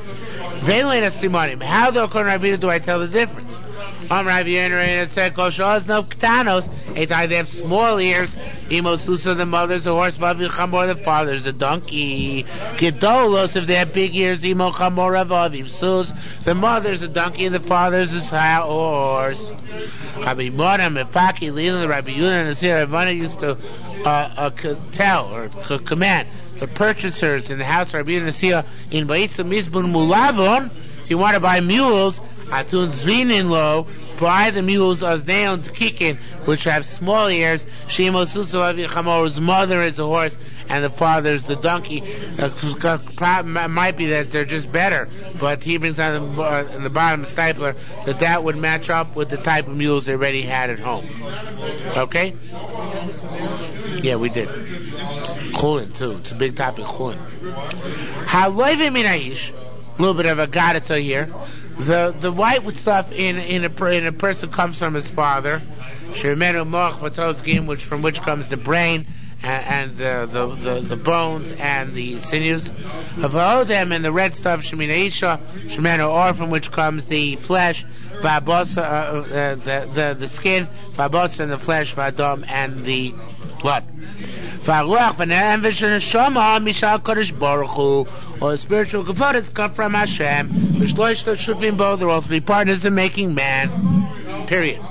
How though do I tell the difference? Um, Rabbi Yener said, "Koshos no ktanos." They have small ears. Emos lusa the mother's the horse, bavi chamor the father's the donkey. Gedolos if they have big ears, emo chamor avaviv sus. The mother's the donkey and the father's the horse. Rabbi Mona Mefaki Lila Rabbi Yehuda and the Sir Ravana used to uh, uh, tell or c- command the purchasers in the house of Rabbi Yehuda in Ba'itza Mizbun Mulavon. if you want to buy mules, atun zvinin lo, buy the mules as neon kikin, which have small ears. Shemo suso avi chamor's mother is a horse, and the father is the donkey. Uh, might be that they're just better, but he brings on the, uh, in the bottom stapler that that would match up with the type of mules they already had at home. Okay? Yeah, we did. Chulin too. It's a big topic. Chulin. Haloive minaish. A little bit of a gadata here. The the white stuff in in a in a person comes from his father. Shemenu moch v'tos which from which comes the brain and, and the, the, the the bones and the sinews. Avodem and the red stuff sheminaisha shemenu or from which comes the flesh. V'abos uh, uh, the the the skin. V'abos and the flesh. V'adom and the blood. V'aruach v'ne'em v'sheneshama mishal kodesh baruch hu. Or spiritual components come from Hashem. V'shloish shuvim bo. They're all three partners in making man. Period.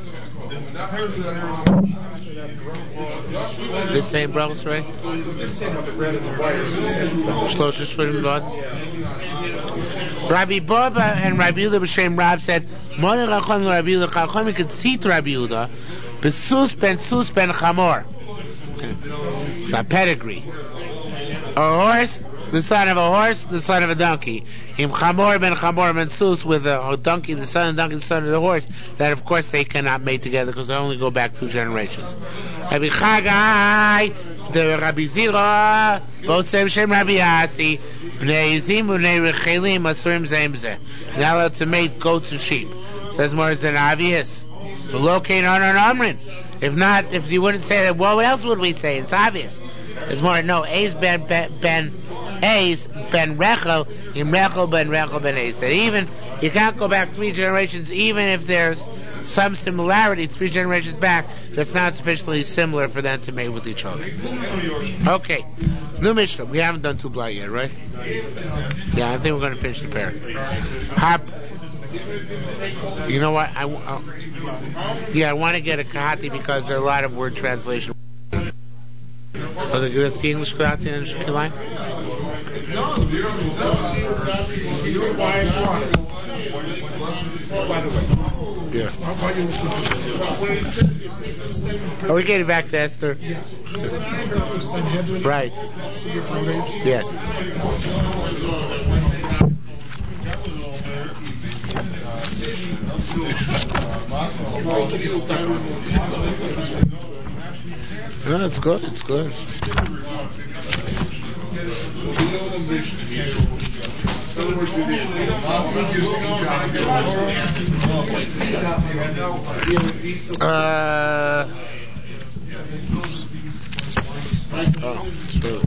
Did it say in Brachos, right? Shlosh shuvim bo. Rabbi Baba and Rabbi Yehuda b'shem Rav said, Moni Rachon Rabbi Yehuda Chachon. You could see to Rabbi Yehuda, Besus ben Sus ben Chamor. It's a pedigree. A horse, the son of a horse, the son of a donkey. Im Chamor ben Chamor ben Sus, with a, a donkey, the son of the donkey, the son of the horse. That of course they cannot mate together because they only go back two generations. Rabbi Chagai, the Rabbi Zira, both same Shem Rabbi Asi, Bnei Yizim Bnei Rechelim Asurim Zem Zeh. Not allowed to mate goats and sheep. Says more than obvious. Locate on an Amrin. If not, if you wouldn't say that, well, what else would we say? It's obvious. It's more, no, A's ben, ben, ben, A's ben Rechel, in Rechel ben Rechel ben A's. That even, you can't go back three generations, even if there's some similarity three generations back, that's not sufficiently similar for them to mate with each other. Okay. New Mishnah. We haven't done two blight yet, right? Yeah, I think we're going to finish the pair. Hop. You know what? I, uh, yeah, I want to get a kahati because there are a lot of word translation. Oh, that's the English kahati in the line? Yeah. Are we getting back to Esther? Right. Yes. No, it's good. It's good. Uh, oh, it's true.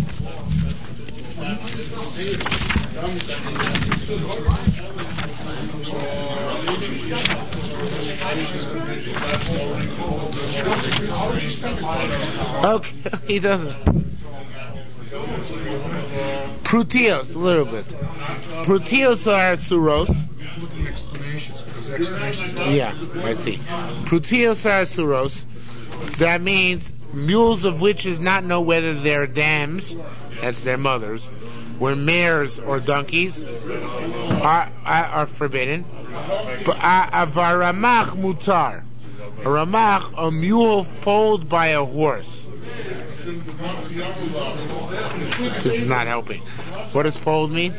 Okay, he doesn't. Prutios, a little bit. Prutios are suros. Yeah, I see. Prutios are suros. That means mules of which is not know whether they're dams, that's their mothers, were mares or donkeys, are, are, are forbidden. But avaramach mutar. A ramach, a mule foaled by a horse. It's not helping. What does foaled mean?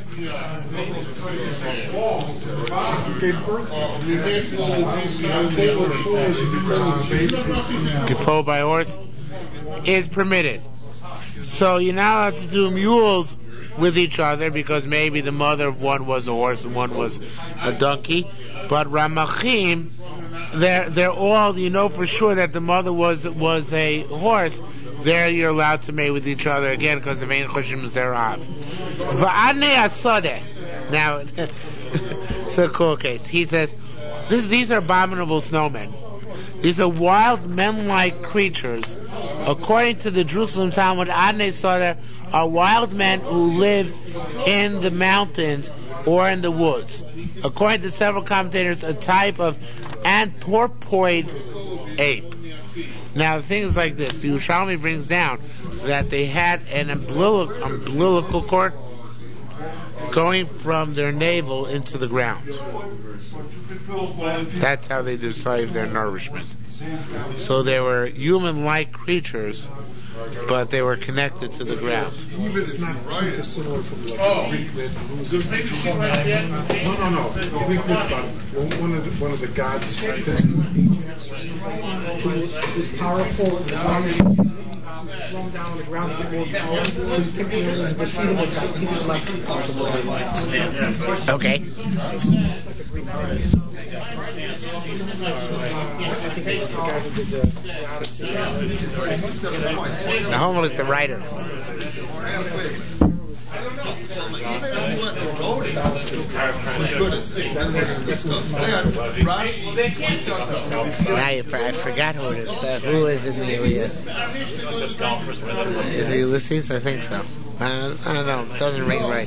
Foaled by a horse is permitted. So you're not allowed to do mules with each other because maybe the mother of one was a horse and one was a donkey. But ramachim, they're they're all, you know for sure that the mother was was a horse. There you're allowed to mate with each other again because of ein choshim zerav. Va'adnei asodeh. Now, it's a cool case. He says, this, these are abominable snowmen. These are wild men-like creatures. According to the Jerusalem Talmud, Adnei Sodeh are wild men who live in the mountains or in the woods. According to several commentators, a type of anthropoid ape. Now, the thing is like this. The Yerushalmi brings down that they had an umbilical, umbilical cord. going from their navel into the ground. That's how they derive their nourishment. So they were human-like creatures, but they were connected to the ground. It's not too dissimilar from like oh. Greek myth. No, no, no. Greek myth about one of the, one of the gods who was powerful and thrown down on the ground to get more power. He picked the noses, but he didn't like Okay. The Homer is the writer. Now you, I forgot who it is. The, who is in the Ilias? Is it Ulysses? I think so. I don't, I don't know. It doesn't ring right.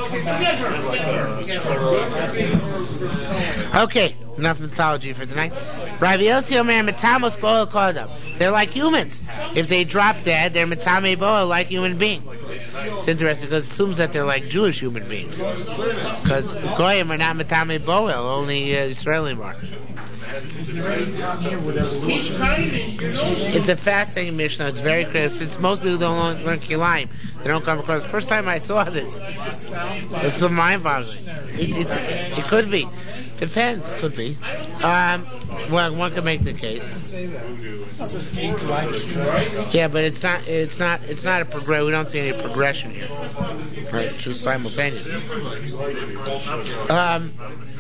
Okay, enough mythology for tonight. Rabbi Yossi Omer Metamos Boel Kodam. They're like humans. If they drop dead, they're Metame Boel, like human beings. It's interesting because it assumes that they're like Jewish human beings. Because Goyim are not Metame Boel, only uh, Israeli are. It's a fascinating Mishnah. It's very clear. Since most people don't learn Kilayim, they don't come across. The first time I saw this, this is mind-boggling. It, it's, it could be. Depends. Could be. Um, well, one can make the case. Yeah, but it's not. It's not. It's not a progression. We don't see any progression here. Right? It's just simultaneous. Um.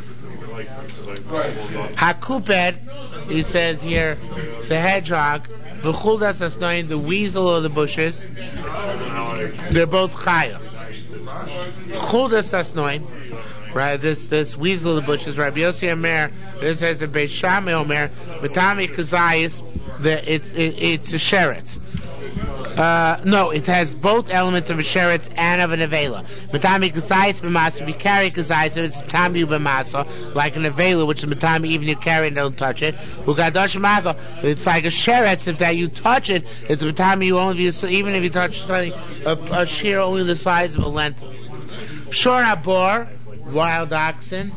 Hakuped, he says here, the hedgehog, B'chuldas asnoin, the weasel of the bushes, they're both chaya. Chuldas asnoin, right? This this weasel of the bushes, Rabbi Yossi Omer, this is the Beis Shammai Omer, Matami Kazayis, the it's it, it's a sheret. Uh, no, it has both elements of a sheret and of an avela. Matami kazayis b'masa, if you carry kazayis, it's matami b'masa, like an avela, which is matami even if you carry it and don't touch it. Ugadosh mago, it's like a sheret, if that you touch it, it's matami you only, even if you touch a, a shear only the size of a lentil. Shor habor, wild oxen.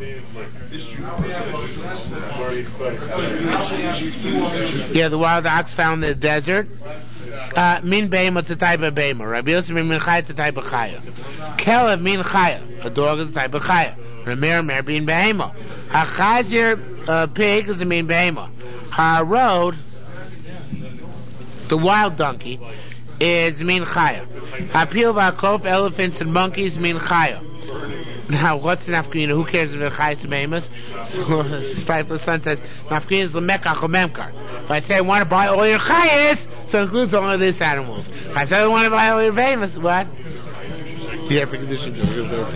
Yeah, the wild ox found in the desert. Uh, min beima, it's a type of beima. Rabbi Yosef min chaya, it's a type of chaya. Kelev min chaya, a dog is a type of chaya. Remer mer bin beima. Hachazir, a pig is a min beima. Harod, the wild donkey, is min chaya. Hapil v'akof, elephants and monkeys, min chaya. Now, what's nafkamina? Who cares if they're chayas and behemoths? So, the son says, nafkamina is lemekach or memkar. If I say I want to buy all your chayas, so it includes all of these animals. If I say I want to buy all your behemoths, what? Yeah, for conditions of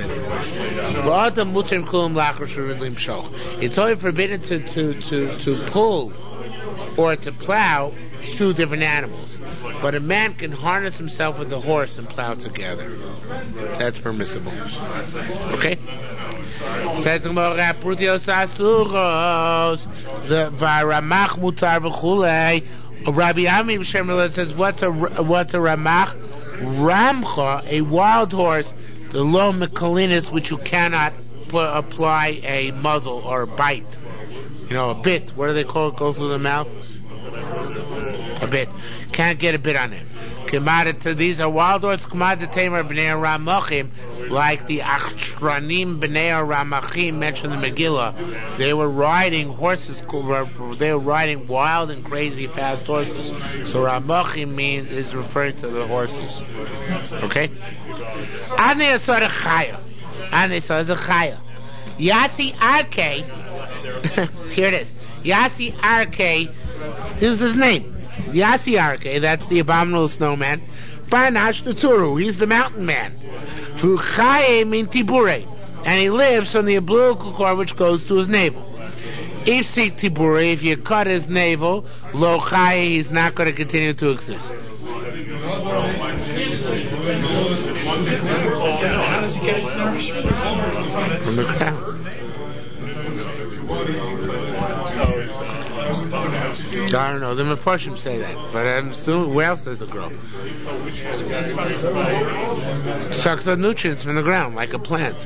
it's only forbidden to, to, to, to pull or to plow two different animals. But a man can harness himself with a horse and plow together. That's permissible. Okay? Says the Varamach Mutar v'chulei. Rabbi Ami B'Shem says, what's a what's a ramach? Ramcha, a wild horse, the lo mekalinis, which you cannot put, apply a muzzle or a bite. You know, a bit. What do they call it? Go through the mouth? A bit. Can't get a bit on it. These are wild horses, like the Achtranim B'nei Ramachim mentioned in the Megillah. They were riding horses, they were riding wild and crazy fast horses. So Ramachim means is referring to the horses. Okay? Ane saw the Chaya. Ane saw the Chaya. Yasi Arke, here it is. Yasi Arke, this is his name. Yasi Arke, that's the abominable snowman. Barnash the Turu, he's the mountain man. Fuchaye min Tibure, and he lives from the umbilical cord which goes to his navel. If Sik Tibure, if you cut his navel, Lo Chaye, he's not going to continue to exist. How does he get his nourishment? From the ground. I don't know. The Mefarshim say that, but I'm assuming where else does it grow? Sucks up nutrients from the ground like a plant.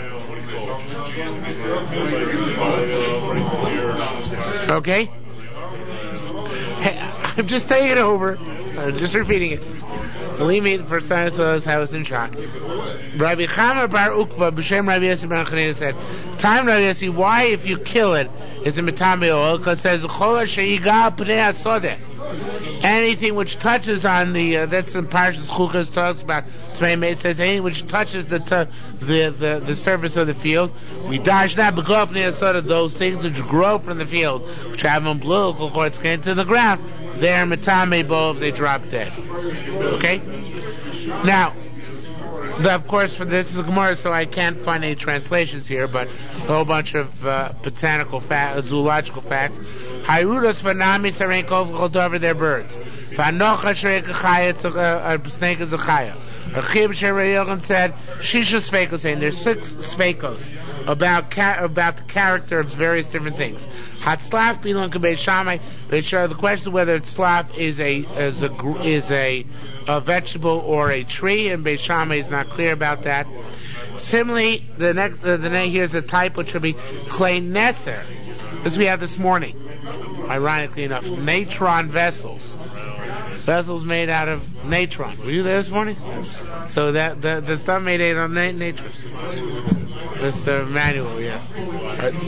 Okay? Hey, I'm just taking it over. I'm just repeating it. Believe me, the first time I saw this, I was in shock. Rabbi Chama Bar Ukva, B'Shem Rabbi Yossi Ben Chanina said, time Rabbi Yossi, why if you kill it, is a metame oil? Because it says, Chola she'iga pnei asodeh. Anything which touches on the, uh, that's in Parshas Chukas talks about, it says anything which touches the, t- the, the, the surface of the field, we dash that, b'go pnei asodeh, those things which grow from the field, which have umbilical cords getting to the ground, they're metame bo if they drop dead. Okay? Now, the, of course, for this is a Gemara, so I can't find any translations here, but a whole bunch of uh, botanical facts, zoological facts. Hayrudos vanami sarenkov over their birds. Vanocha shreka chaya, a snake is a chaya. A chib shereyogan said shisha sveikos, and there's six sveikos about ca- about the character of various different things. Hatzlaf bilon kabei shamai. The question is whether tzlaf is a is a is a, a vegetable or a tree, and Beis Shammai is not clear about that. Similarly, the next uh, the name here is a type which would be clay nether. This we have this morning. Ironically enough, natron vessels. Vessels made out of natron. Were you there this morning? So that the, the stuff made out of na- natron. This uh, manual, yeah. Right.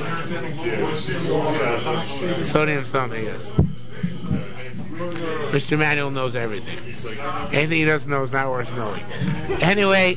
Sodium something, yes. Mister Manuel knows everything. Anything he doesn't know is not worth knowing. Anyway,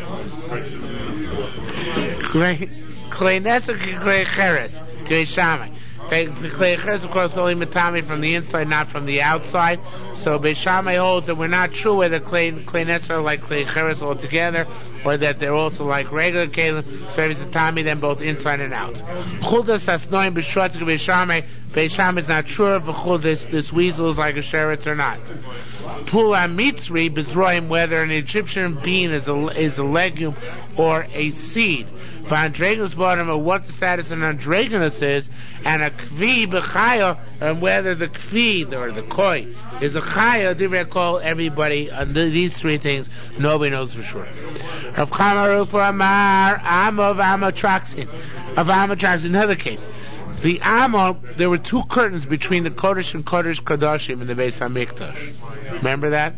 Klei Nesek Klei Cheres, Klei Shammai. Klei Cheres, of course, only metame from the inside, not from the outside. So Beis Shammai holds that we're not sure whether Klei Nesek are like Klei Cheres altogether, or that they're also like regular Kalim. So if it's a Tami, then both inside and out. Chudas Asnoim B'Shot Beis Shammai. Beis Shammai is not sure if this this weasel is like a sheretz or not. Pula Mitzri B'Zroim, whether an Egyptian bean is a is a legume or a seed. For Andreganus bottom, or what the status of an Andreganus is, and a Kvi B'Chaya, and whether the Kvi or the Koi is a Chaya. Divrei call everybody on these three things. Nobody knows for sure. Rav Chama Rufa Amar Amav Amatraxin of Amatraxin. Another case. The Amor, there were two curtains between the Kodesh and Kodesh Kodashim in the Beis HaMikdash. Remember that?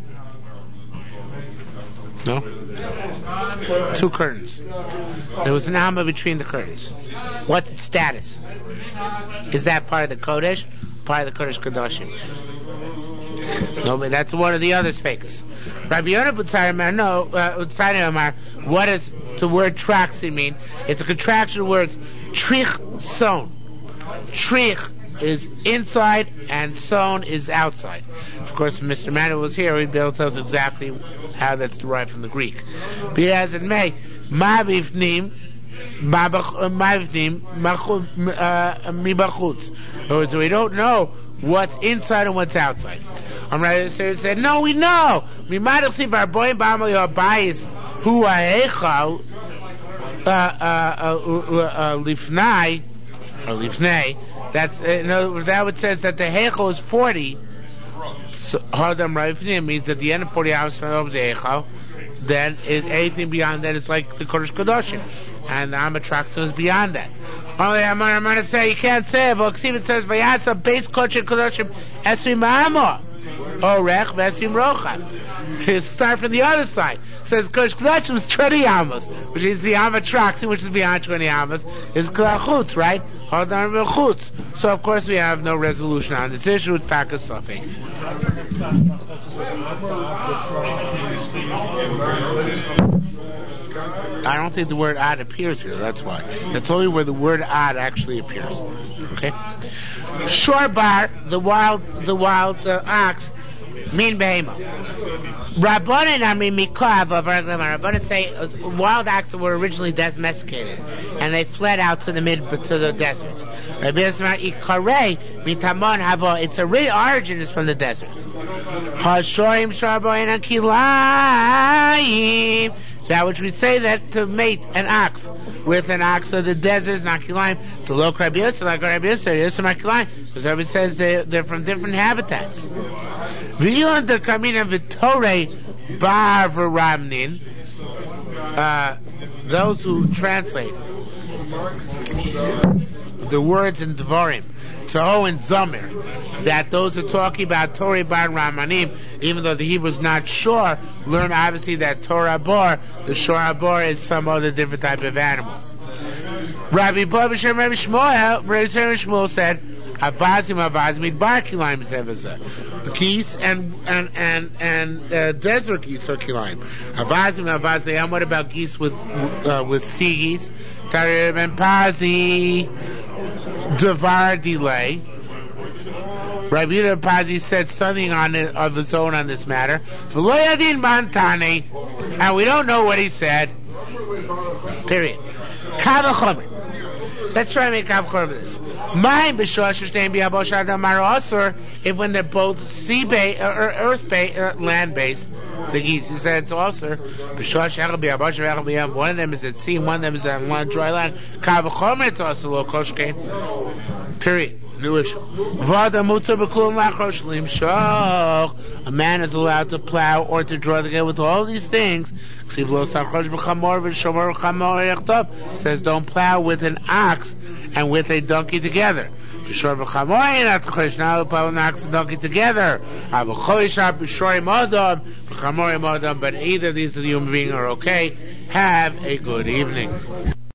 No? Two curtains. There was an Amor between the curtains. What's its status? Is that part of the Kodesh? Part of the Kodesh Kodashim? No, but that's one of the other speakers. Rabbi Yonah B'Tzari Amar, no, B'Tzari Amar, what does the word traxi mean? It's a contraction of words trich son. Trich is inside and son is outside. Of course, if Mister Manuel was here, he'd be able to tell us exactly how that's derived from the Greek. Be as it may, ma bifnim, ma bifnim, mibachutz. In other words, we don't know what's inside and what's outside. I'm ready to say, no, we know. We might have seen our boy Bama your bias who aechal lifnai. Or lifnei, that's in other words, that would says that the heichal is forty. So hardam ra'ifnim means that the end of forty hours from the heichal, then it, anything beyond that is like the Kodesh Kodashim, and the Amatraxin is beyond that. Only I'm, I'm going to say you can't say it, but even says vayasa base Kodesh Kodashim esrim ma'amor. Oh, Rech Vesim Rocha. It starts from the other side. It says Kodesh Kodashim is twenty amos, which is the Amatraxin, which is beyond twenty amos, is Klachutz, right? Hardam Chutz. So of course we have no resolution on this issue with Fakas Safek. I don't think the word ad appears here, that's why. That's only where the word ad actually appears. Okay? Shorbar, the wild the wild uh, ox, mean behema. Rabbanan, I mean Mikoav of Rabbanan say uh, wild oxen were originally domesticated and they fled out to the mid to the deserts. Its a real origin is from the deserts. that which we say that to mate an ox with an ox of the desert is not kilayim. To lo Rabbi Yosef, like Rabbi Yosef, Yosef not kilayim, because Rabbi says they're, they're from different habitats. V'yon der kamina v'torei bar v'ramnin, uh, those who translate the words in Dvarim, Toho and Zomer, that those are talking about Torah Bar Ramanim, even though the Hebrew's not sure, learn obviously that Torah Bar, the Shor Bar, is some other different type of animals. Rabbi Bar B'Shem Rabbi Shmuel, Rabbi Shmuel said, Avazim Avazim Bar Kilayim Zevazah. Geese and and and and uh, desert geese are kilayim. Avazim Avazim. And what about geese with uh, with sea geese? Tarir Ben Pazi Devar delay. Rabbi Yehuda Pazi said something on it, of his own on this matter. V'loyadin Mantani, and we don't know what he said. Period. Kavachomer. Let's try to make Kavachomer of this. My if when they're both sea based or earth based, or land based, the geese, he said it's also one of them is at sea, one of them is on one dry land. Kavachomer, it's also low koshkein. Period. New issue. A man is allowed to plow or to draw together with all these things. Says don't plow with an ox and with a donkey together. Not plow an ox and donkey together. But either of these, the human being, are okay. Have a good evening.